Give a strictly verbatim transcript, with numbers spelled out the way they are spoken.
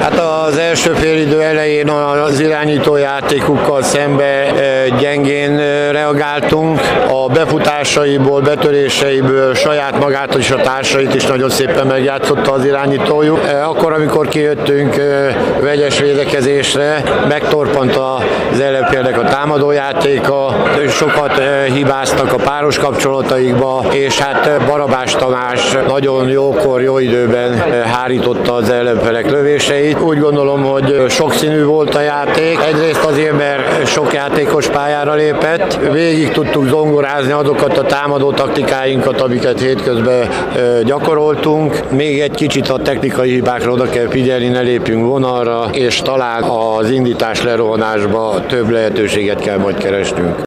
Hát az első félidő elején az irányító játékukkal szembe gyengén reagáltunk. A befutásaiból, betöréseiből saját magát és a társait is nagyon szépen megjátszotta az irányítójuk. Akkor, amikor kijöttünk vegyes védekezésre, megtorpant az ellenfélnek a támadójátéka, sokat hibáztak a páros kapcsolataikba, és hát Barabás Tamás nagyon jókor, jó időben hárította az ellenfelek lövéseit. Úgy gondolom, hogy sokszínű volt a játék. Egyrészt azért, mert sok játékos pályára lépett. Végig tudtuk zongorázni azokat a támadó taktikáinkat, amiket hétközben gyakoroltunk. Még egy kicsit a technikai hibákra oda kell figyelni, ne lépjünk vonalra, és talán az indítás lerohanásba több lehetőséget kell majd keresnünk.